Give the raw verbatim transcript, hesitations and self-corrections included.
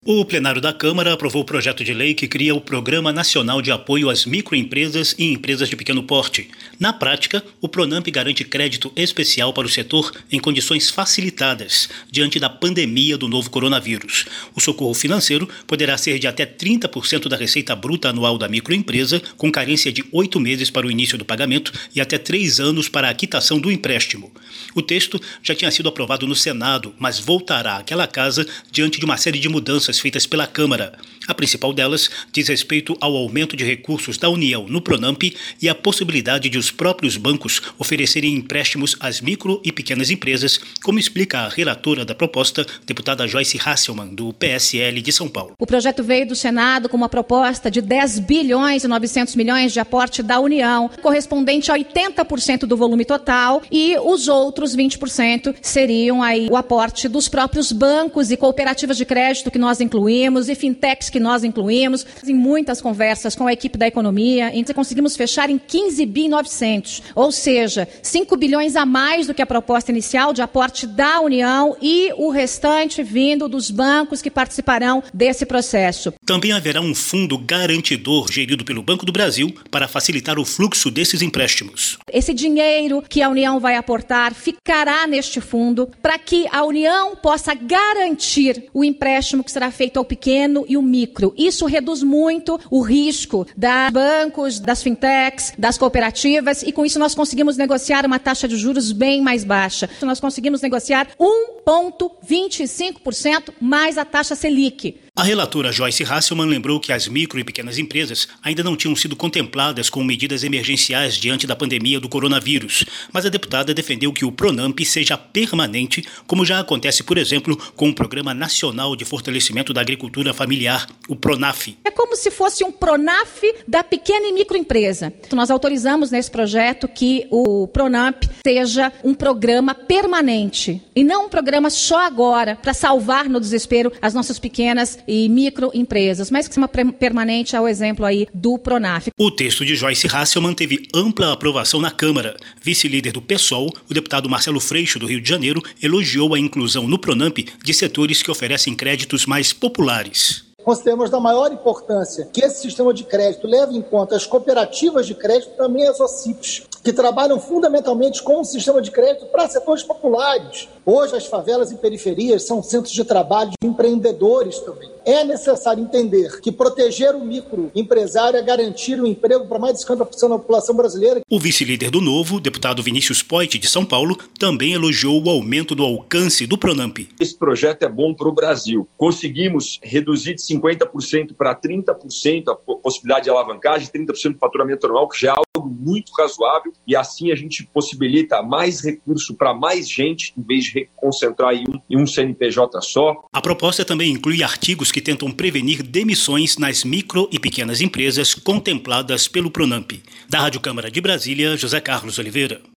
O plenário da Câmara aprovou o projeto de lei que cria o Programa Nacional de Apoio às Microempresas e Empresas de Pequeno Porte. Na prática, o Pronamp garante crédito especial para o setor em condições facilitadas diante da pandemia do novo coronavírus. O socorro financeiro poderá ser de até trinta por cento da receita bruta anual da microempresa, com carência de oito meses para o início do pagamento e até três anos para a quitação do empréstimo. O texto já tinha sido aprovado no Senado, mas voltará àquela casa diante de uma série de mudanças feitas pela Câmara. A principal delas diz respeito ao aumento de recursos da União no Pronamp e a possibilidade de os próprios bancos oferecerem empréstimos às micro e pequenas empresas, como explica a relatora da proposta, deputada Joyce Hasselmann, do P S L de São Paulo. O projeto veio do Senado com uma proposta de dez bilhões e novecentos milhões de aporte da União, correspondente a oitenta por cento do volume total, e os outros vinte por cento seriam aí o aporte dos próprios bancos e cooperativas de crédito que nós incluímos e fintechs que nós incluímos. Em muitas conversas com a equipe da economia, então conseguimos fechar em quinze bilhões e novecentos, ou seja, cinco bilhões a mais do que a proposta inicial de aporte da União e o restante vindo dos bancos que participarão desse processo. Também haverá um fundo garantidor gerido pelo Banco do Brasil para facilitar o fluxo desses empréstimos. Esse dinheiro que a União vai aportar ficará neste fundo para que a União possa garantir o empréstimo que será feito ao pequeno e o micro. Isso reduz muito o risco dos bancos, das fintechs, das cooperativas, e com isso nós conseguimos negociar uma taxa de juros bem mais baixa. Nós conseguimos negociar um vírgula vinte e cinco por cento mais a taxa Selic. A relatora Joyce Hasselmann lembrou que as micro e pequenas empresas ainda não tinham sido contempladas com medidas emergenciais diante da pandemia do coronavírus, mas a deputada defendeu que o Pronamp seja permanente, como já acontece, por exemplo, com o Programa Nacional de Fortalecimento da Agricultura Familiar, o PRONAF. É como se fosse um PRONAF da pequena e microempresa. Nós autorizamos nesse projeto que o Pronamp seja um programa permanente e não um programa só agora para salvar no desespero as nossas pequenas e microempresas, mas que seja permanente ao exemplo aí do Pronaf. O texto de Joyce Hasselmann teve ampla aprovação na Câmara. Vice-líder do PSOL, o deputado Marcelo Freixo, do Rio de Janeiro, elogiou a inclusão no Pronamp de setores que oferecem créditos mais populares. Consideramos da maior importância que esse sistema de crédito leve em conta as cooperativas de crédito, também as O C I Ps, que trabalham fundamentalmente com o sistema de crédito para setores populares. Hoje as favelas e periferias são centros de trabalho de empreendedores também. É necessário entender que proteger o microempresário é garantir o emprego para mais de cinquenta por cento da população brasileira. O vice-líder do Novo, deputado Vinícius Poit, de São Paulo, também elogiou o aumento do alcance do Pronamp. Esse projeto é bom para o Brasil. Conseguimos reduzir de cinquenta por cento para trinta por cento a possibilidade de alavancagem, trinta por cento do faturamento anual, que já é algo muito razoável, e assim a gente possibilita mais recurso para mais gente, em vez de concentrar em um, em um C N P J só. A proposta também inclui artigos que tentam prevenir demissões nas micro e pequenas empresas contempladas pelo Pronamp. Da Rádio Câmara de Brasília, José Carlos Oliveira.